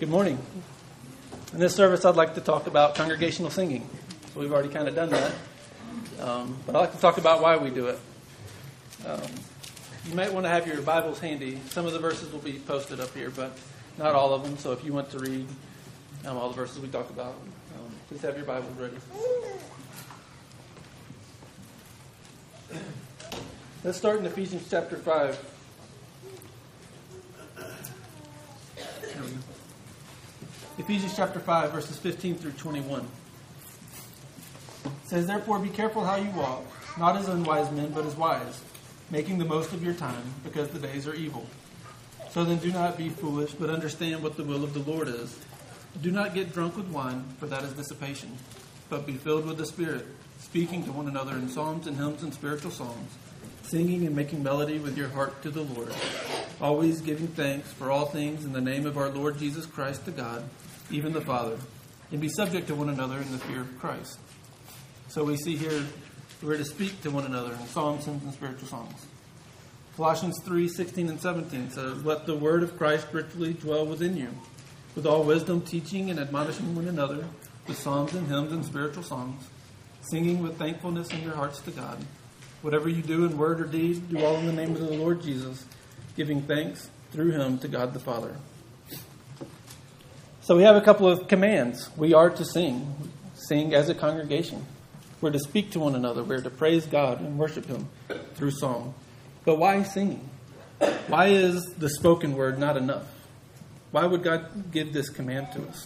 Good morning. In this service, I'd like to talk about congregational singing. So we've already kind of done that. But I'd like to talk about why we do it. You might want to have your Bibles handy. Some of the verses will be posted up here, but not all of them. So if you want to read all the verses we talked about, please have your Bibles ready. Let's start in Ephesians chapter 5. Ephesians chapter 5, verses 15 through 21. It says, "Therefore be careful how you walk, not as unwise men, but as wise, making the most of your time, because the days are evil. So then do not be foolish, but understand what the will of the Lord is. Do not get drunk with wine, for that is dissipation, but be filled with the Spirit, speaking to one another in psalms and hymns and spiritual songs, singing and making melody with your heart to the Lord, always giving thanks for all things in the name of our Lord Jesus Christ to God, even the Father, and be subject to one another in the fear of Christ." So we see here we're to speak to one another in psalms, hymns, and spiritual songs. Colossians 3:16 and 17 says, "Let the word of Christ richly dwell within you, with all wisdom teaching and admonishing one another with psalms and hymns and spiritual songs, singing with thankfulness in your hearts to God. Whatever you do in word or deed, do all in the name of the Lord Jesus, giving thanks through him to God the Father." So we have a couple of commands. We are to sing as a congregation. We're to speak to one another. We're to praise God and worship him through song. But why singing? Why is the spoken word not enough? Why would God give this command to us?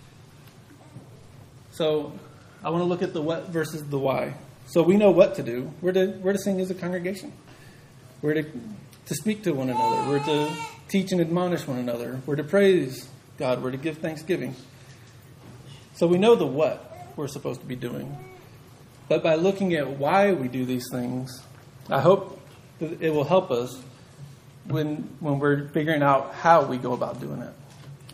So I want to look at the what versus the why. So we know what to do. We're to sing as a congregation. We're to speak to one another. We're to teach and admonish one another. We're to praise God. We're to give thanksgiving. So we know the what we're supposed to be doing. But by looking at why we do these things, I hope that it will help us when we're figuring out how we go about doing it.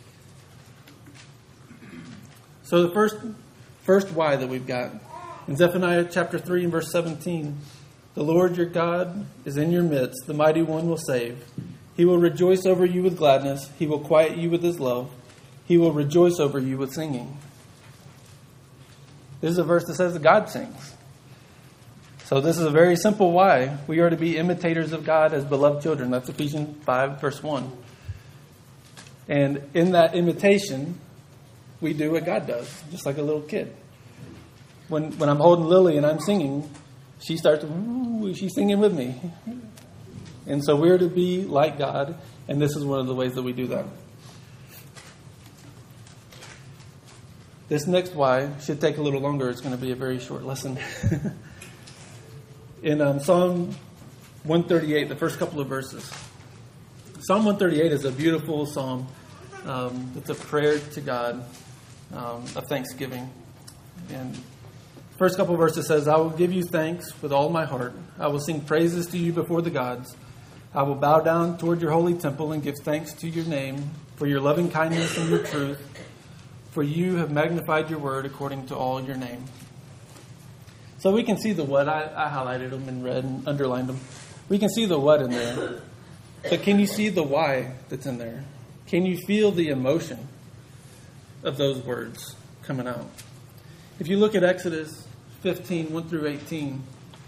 So the first why that we've got, in Zephaniah chapter 3 and verse 17, "The Lord your God is in your midst, the mighty one will save. He will rejoice over you with gladness. He will quiet you with his love. He will rejoice over you with singing." This is a verse that says that God sings. So this is a very simple why. We are to be imitators of God as beloved children. That's Ephesians 5, verse 1. And in that imitation, we do what God does, just like a little kid. When I'm holding Lily and I'm singing, she starts, ooh, she's singing with me. And so we're to be like God, and this is one of the ways that we do that. This next why should take a little longer. It's going to be a very short lesson. In Psalm 138, the first couple of verses. Psalm 138 is a beautiful psalm. It's a prayer to God of thanksgiving. And the first couple of verses says, "I will give you thanks with all my heart. I will sing praises to you before the gods. I will bow down toward your holy temple and give thanks to your name for your loving kindness and your truth. For you have magnified your word according to all your name." So we can see the what. I highlighted them in red and underlined them. We can see the what in there. But can you see the why that's in there? Can you feel the emotion of those words coming out? If you look at Exodus 15, 1 through 18,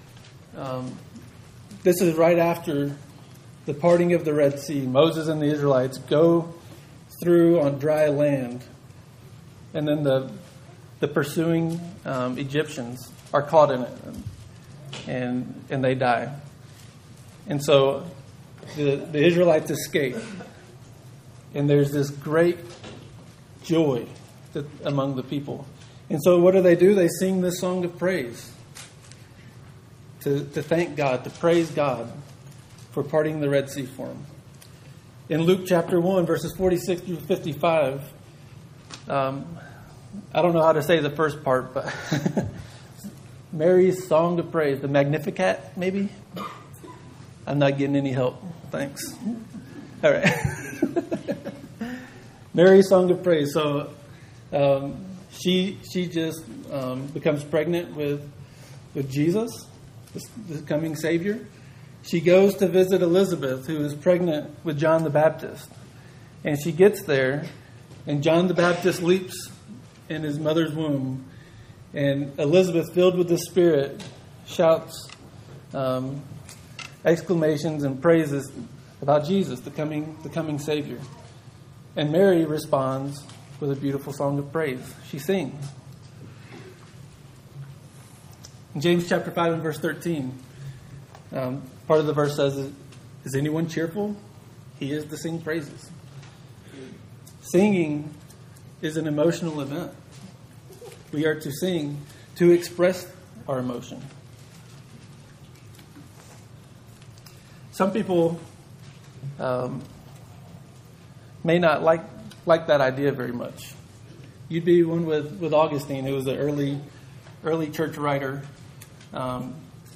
this is right after the parting of the Red Sea. Moses and the Israelites go through on dry land. And then the pursuing Egyptians are caught in it, and they die. And so the Israelites escape, and there's this great joy among the people. And so what do? They sing this song of praise to thank God, to praise God for parting the Red Sea for them. In Luke chapter 1, verses 46 through 55, I don't know how to say the first part, but Mary's song of praise, the Magnificat, maybe? I'm not getting any help. Thanks. All right. Mary's song of praise. So she just becomes pregnant with Jesus, the coming Savior. She goes to visit Elizabeth, who is pregnant with John the Baptist. And she gets there, And John the Baptist leaps in his mother's womb. And Elizabeth, filled with the Spirit, shouts exclamations and praises about Jesus, the coming Savior. And Mary responds with a beautiful song of praise. She sings. In James chapter 5 and verse 13, part of the verse says, "Is anyone cheerful? He is to sing praises." Singing is an emotional event. We are to sing to express our emotion. Some people may not like that idea very much. You'd be one with Augustine, who was an early church writer. And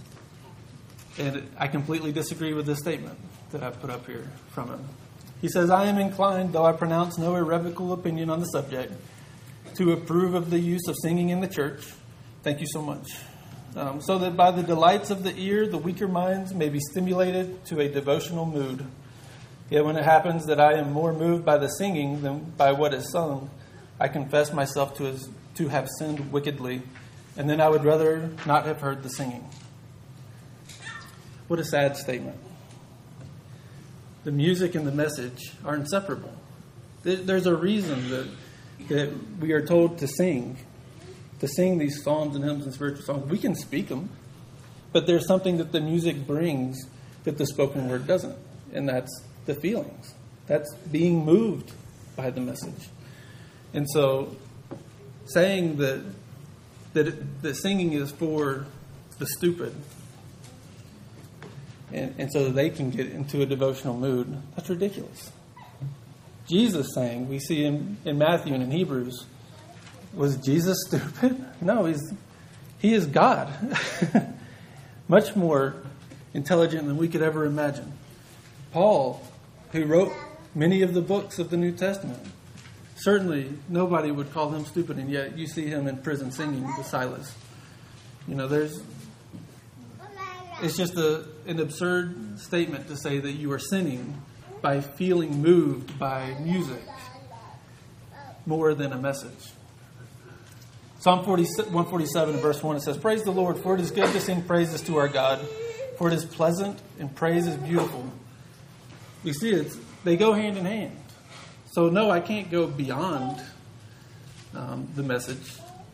I completely disagree with this statement that I've put up here from him. He says, "I am inclined, though I pronounce no irrevocable opinion on the subject, to approve of the use of singing in the church." Thank you so much. "So that by the delights of the ear, the weaker minds may be stimulated to a devotional mood. Yet when it happens that I am more moved by the singing than by what is sung, I confess myself to have sinned wickedly, and then I would rather not have heard the singing." What a sad statement. The music and the message are inseparable. There's a reason that we are told to sing these psalms and hymns and spiritual songs. We can speak them, but there's something that the music brings that the spoken word doesn't, and that's the feelings. That's being moved by the message. And so saying that singing is for the stupid, and so that they can get into a devotional mood, that's ridiculous. Jesus sang, we see in Matthew and in Hebrews, was Jesus stupid? No, he is God. Much more intelligent than we could ever imagine. Paul, who wrote many of the books of the New Testament, certainly nobody would call him stupid, and yet you see him in prison singing with Silas. It's just an absurd statement to say that you are sinning by feeling moved by music more than a message. Psalm 147 verse 1, it says, "Praise the Lord, for it is good to sing praises to our God, for it is pleasant and praise is beautiful." We see they go hand in hand. So no, I can't go beyond the message.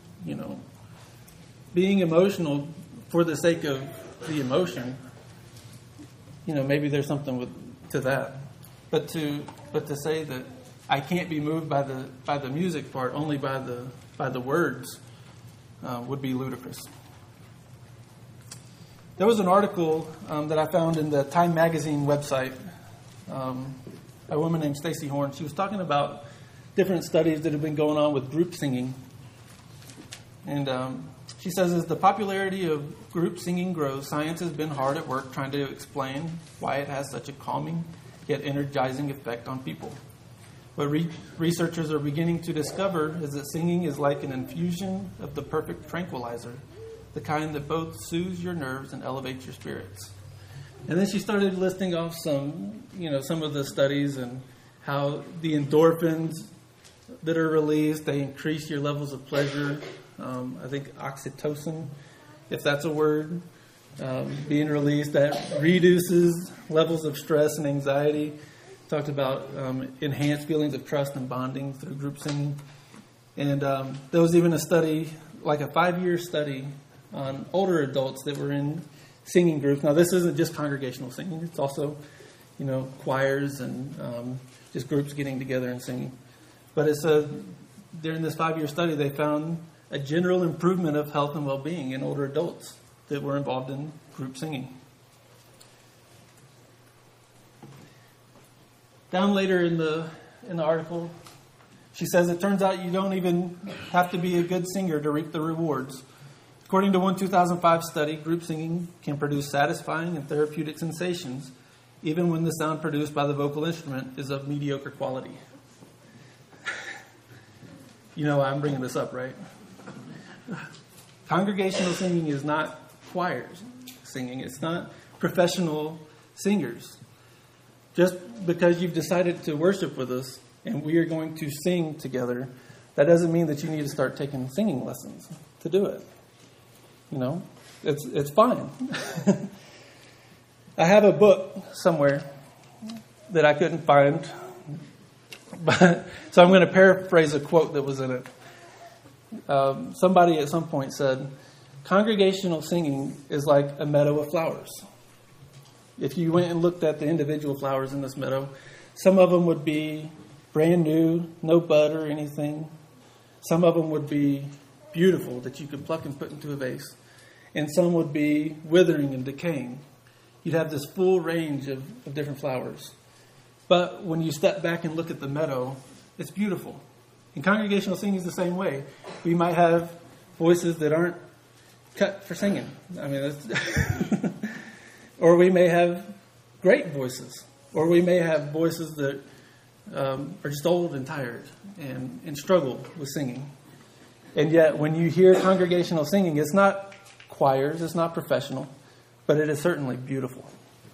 Being emotional for the sake of the emotion, maybe there's something to that. But to say that I can't be moved by the music part, only by the words, would be ludicrous. There was an article that I found in the Time Magazine website. A woman named Stacey Horn. She was talking about different studies that have been going on with group singing. And she says, as the popularity of group singing grows, science has been hard at work trying to explain why it has such a calming yet energizing effect on people. What researchers are beginning to discover is that singing is like an infusion of the perfect tranquilizer, the kind that both soothes your nerves and elevates your spirits. And then she started listing off some of the studies and how the endorphins that are released, they increase your levels of pleasure. I think oxytocin, if that's a word, being released, that reduces levels of stress and anxiety. Talked about enhanced feelings of trust and bonding through group singing. And there was even a study, like a 5-year study, on older adults that were in singing groups. Now, this isn't just congregational singing. It's also, choirs and just groups getting together and singing. But it's during this 5-year study, they found a general improvement of health and well-being in older adults that were involved in group singing. Down later in the article, she says it turns out you don't even have to be a good singer to reap the rewards. According to one 2005 study, group singing can produce satisfying and therapeutic sensations, even when the sound produced by the vocal instrument is of mediocre quality. You know why I'm bringing this up, right? Congregational singing is not choir singing. It's not professional singers. Just because you've decided to worship with us and we are going to sing together, that doesn't mean that you need to start taking singing lessons to do it. You know, it's fine. I have a book somewhere that I couldn't find, so I'm going to paraphrase a quote that was in it. Somebody at some point said, "Congregational singing is like a meadow of flowers." If you went and looked at the individual flowers in this meadow, some of them would be brand new, no bud or anything. Some of them would be beautiful that you could pluck and put into a vase. And some would be withering and decaying. You'd have this full range of different flowers. But when you step back and look at the meadow, it's beautiful. And congregational singing is the same way. We might have voices that aren't cut for singing. I mean, that's or we may have great voices. Or we may have voices that are just old and tired and struggle with singing. And yet, when you hear congregational singing, it's not choirs, it's not professional, but it is certainly beautiful.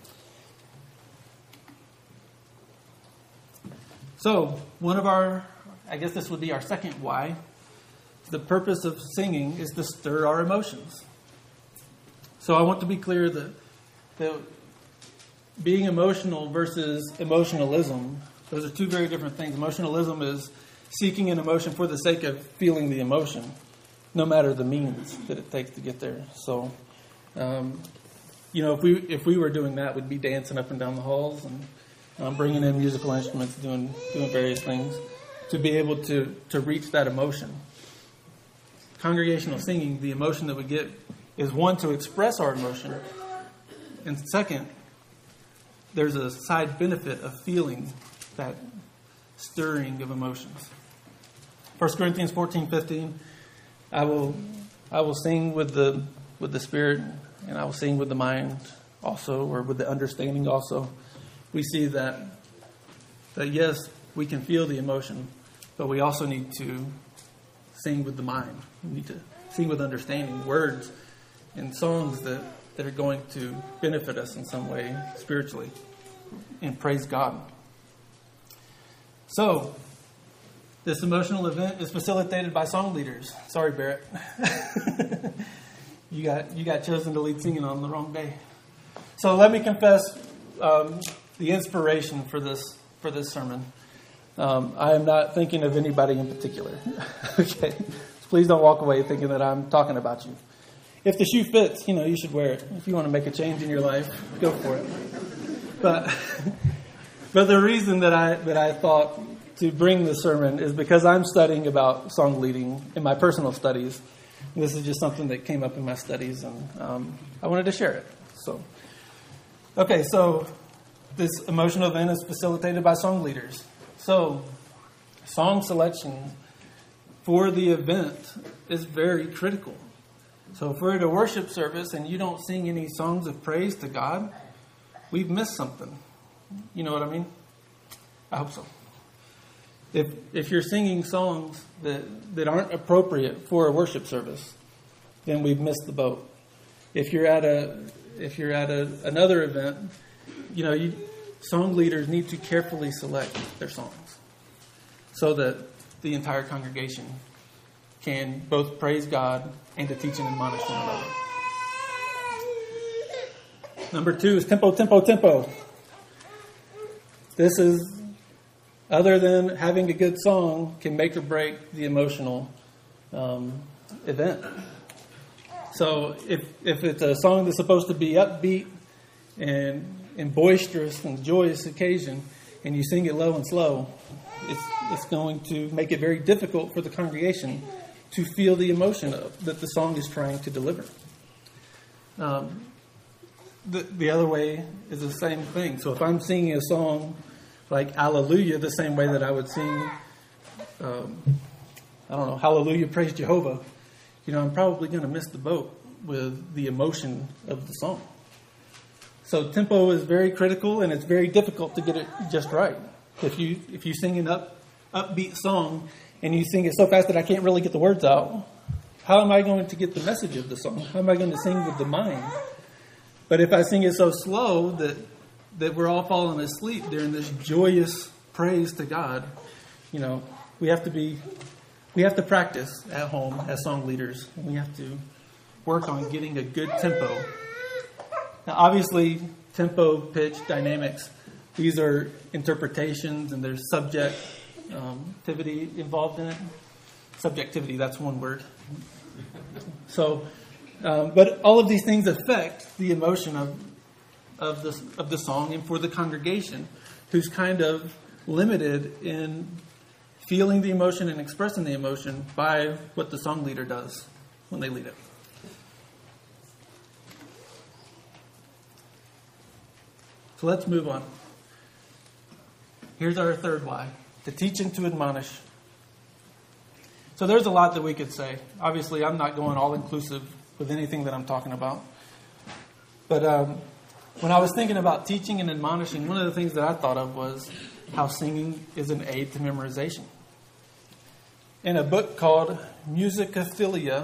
So, I guess this would be our second why. The purpose of singing is to stir our emotions. So I want to be clear that being emotional versus emotionalism, those are two very different things. Emotionalism is seeking an emotion for the sake of feeling the emotion, no matter the means that it takes to get there. So, if we were doing that, we'd be dancing up and down the halls and bringing in musical instruments, doing various things to be able to reach that emotion. Congregational singing, the emotion that we get is one, to express our emotion, and second, there's a side benefit of feeling that stirring of emotions. 1 Corinthians 14:15, I will sing with the spirit, and I will sing with the mind also, or with the understanding also. We see that yes, we can feel the emotion, but we also need to sing with the mind. We need to sing with understanding, words and songs that are going to benefit us in some way spiritually, and praise God. So, this emotional event is facilitated by song leaders. Sorry, Barrett. You got chosen to lead singing on the wrong day. So let me confess the inspiration for this sermon. I am not thinking of anybody in particular. Okay, please don't walk away thinking that I'm talking about you. If the shoe fits, you should wear it. If you want to make a change in your life, go for it. But the reason that I thought to bring this sermon is because I'm studying about song leading in my personal studies. This is just something that came up in my studies, and I wanted to share it. So this emotional event is facilitated by song leaders. So song selection for the event is very critical. So if we're at a worship service and you don't sing any songs of praise to God, we've missed something. You know what I mean? I hope so. If you're singing songs that aren't appropriate for a worship service, then we've missed the boat. If you're at another event, song leaders need to carefully select their songs so that the entire congregation can both praise God and to teach and admonish one another. Number 2 is tempo, tempo, tempo. This is, other than having a good song, can make or break the emotional event. So if it's a song that's supposed to be upbeat and boisterous and joyous occasion, and you sing it low and slow, it's going to make it very difficult for the congregation to feel the emotion that the song is trying to deliver. The other way is the same thing. So if I'm singing a song like Hallelujah, the same way that I would sing, Hallelujah, praise Jehovah, I'm probably going to miss the boat with the emotion of the song. So tempo is very critical, and it's very difficult to get it just right. If you sing an upbeat song and you sing it so fast that I can't really get the words out, how am I going to get the message of the song? How am I going to sing with the mind? But if I sing it so slow that we're all falling asleep during this joyous praise to God, we have to practice at home as song leaders. We have to work on getting a good tempo. Now, obviously, tempo, pitch, dynamics, these are interpretations and there's subjectivity involved in it. Subjectivity, that's one word. So, but all of these things affect the emotion of the song, and for the congregation, who's kind of limited in feeling the emotion and expressing the emotion by what the song leader does when they lead it. So let's move on. Here's our third why: to teach and to admonish. So there's a lot that we could say. Obviously, I'm not going all-inclusive with anything that I'm talking about. But when I was thinking about teaching and admonishing, one of the things that I thought of was how singing is an aid to memorization. In a book called Musicophilia,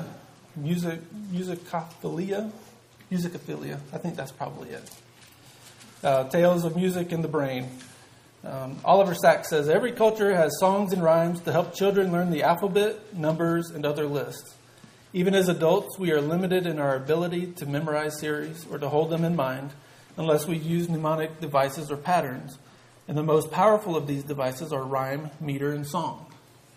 I think that's probably it. Tales of Music in the Brain. Oliver Sacks says, every culture has songs and rhymes to help children learn the alphabet, numbers, and other lists. Even as adults, we are limited in our ability to memorize series or to hold them in mind unless we use mnemonic devices or patterns. And the most powerful of these devices are rhyme, meter, and song.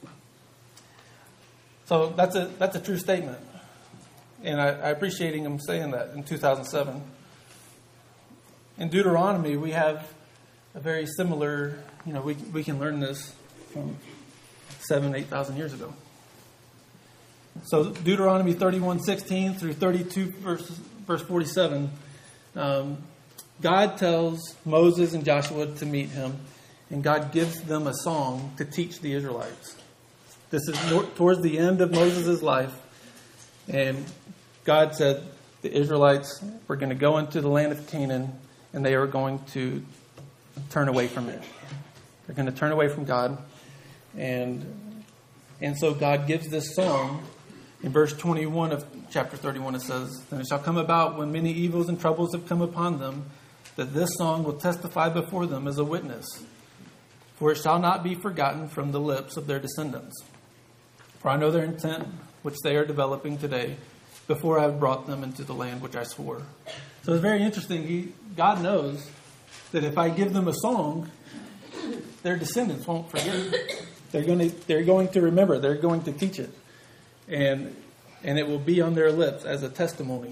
So that's a true statement. And I appreciate him saying that in 2007. In Deuteronomy, we have a very similar, we can learn this from 8,000 years ago. So Deuteronomy 31:16 through 32 verse 47, God tells Moses and Joshua to meet him, and God gives them a song to teach the Israelites. This is towards the end of Moses' life, and God said the Israelites were going to go into the land of Canaan, and they were going to turn away from it. They're going to turn away from God, and so God gives this song. In verse 21 of chapter 31, it says, "And it shall come about when many evils and troubles have come upon them, that this song will testify before them as a witness. For it shall not be forgotten from the lips of their descendants. For I know their intent, which they are developing today, before I have brought them into the land which I swore." So it's very interesting. God knows that if I give them a song, their descendants won't forget it. They're going to remember. They're going to teach it. And it will be on their lips as a testimony.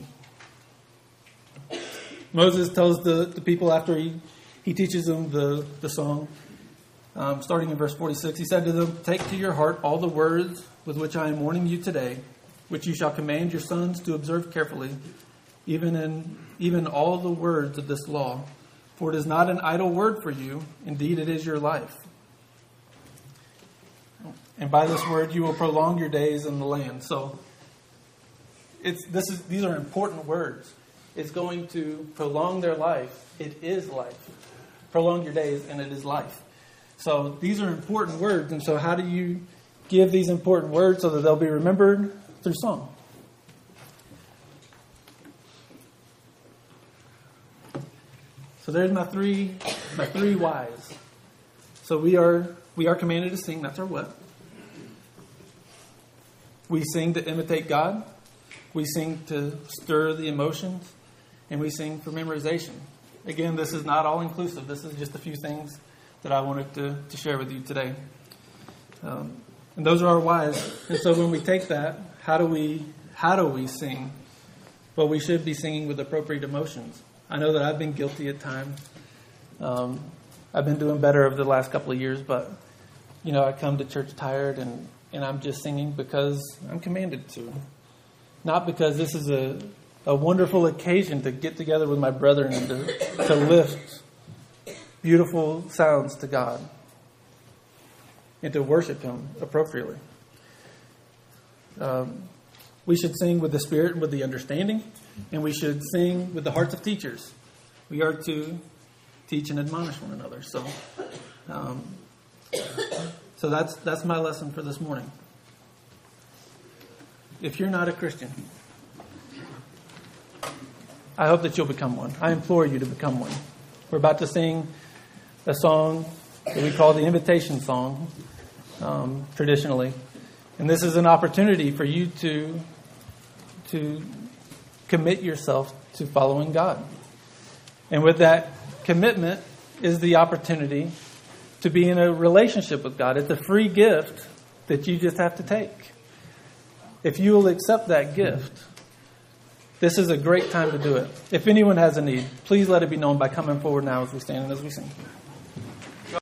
Moses tells the people after he teaches them the song, starting in verse 46, he said to them, "Take to your heart all the words with which I am warning you today, which you shall command your sons to observe carefully, even all the words of this law. For it is not an idle word for you. Indeed, it is your life. And by this word you will prolong your days in the land." So these are important words. It's going to prolong their life. It is life. Prolong your days, and it is life. So these are important words. And so how do you give these important words so that they'll be remembered? Through song. So there's my three whys. So we are commanded to sing. That's our what. We sing to imitate God. We sing to stir the emotions. And we sing for memorization. Again, this is not all inclusive. This is just a few things that I wanted to share with you today. And those are our whys. And so when we take that, how do we sing? Well, we should be singing with appropriate emotions. I know that I've been guilty at times. I've been doing better over the last couple of years, but I come to church tired and I'm just singing because I'm commanded to. Not because this is a wonderful occasion to get together with my brethren and to lift beautiful sounds to God and to worship Him appropriately. We should sing with the Spirit and with the understanding, and we should sing with the hearts of teachers. We are to teach and admonish one another. So that's my lesson for this morning. If you're not a Christian, I hope that you'll become one. I implore you to become one. We're about to sing a song that we call the invitation song. traditionally. And this is an opportunity for you to commit yourself to following God. And with that commitment is the opportunity to be in a relationship with God. It's a free gift that you just have to take. If you will accept that gift, this is a great time to do it. If anyone has a need, please let it be known by coming forward now as we stand and as we sing.